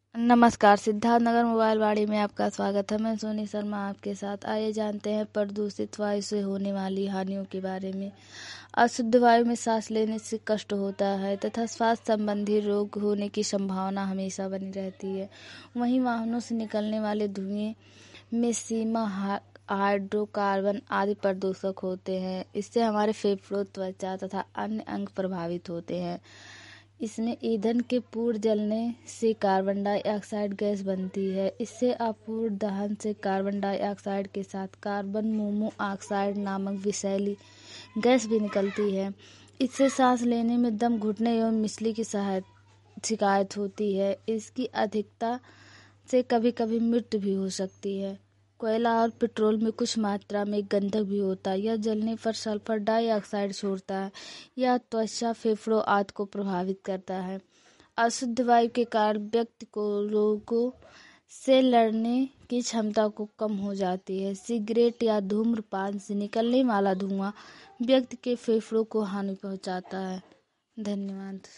नमस्कार, सिद्धार्थनगर मोबाइल वाड़ी में आपका स्वागत है। मैं सोनी शर्मा आपके साथ। आइए जानते हैं प्रदूषित वायु से होने वाली हानियों के बारे में। अशुद्ध वायु में सांस लेने से कष्ट होता है तथा स्वास्थ्य संबंधी रोग होने की संभावना हमेशा बनी रहती है। वहीं वाहनों से निकलने वाले धुएं में सीमा हाइड्रोकार्बन आदि प्रदूषक होते हैं। इससे हमारे फेफड़ों, त्वचा तथा अन्य अंग प्रभावित होते हैं। इसमें ईंधन के पूर्ण जलने से कार्बन डाइऑक्साइड गैस बनती है। इससे अपूर्ण दहन से कार्बन डाइऑक्साइड के साथ कार्बन मोनोऑक्साइड नामक विषैली गैस भी निकलती है। इससे सांस लेने में दम घुटने एवं मिसली की शिकायत होती है। इसकी अधिकता से कभी कभी मृत्यु भी हो सकती है। कोयला और पेट्रोल में कुछ मात्रा में गंधक भी होता है। यह जलने पर सल्फर डाइऑक्साइड छोड़ता है। यह त्वचा, फेफड़ों आदि को प्रभावित करता है। अशुद्ध वायु के कारण व्यक्ति को रोगों से लड़ने की क्षमता को कम हो जाती है। सिगरेट या धूम्रपान से निकलने वाला धुआं व्यक्ति के फेफड़ों को हानि पहुंचाता है। धन्यवाद।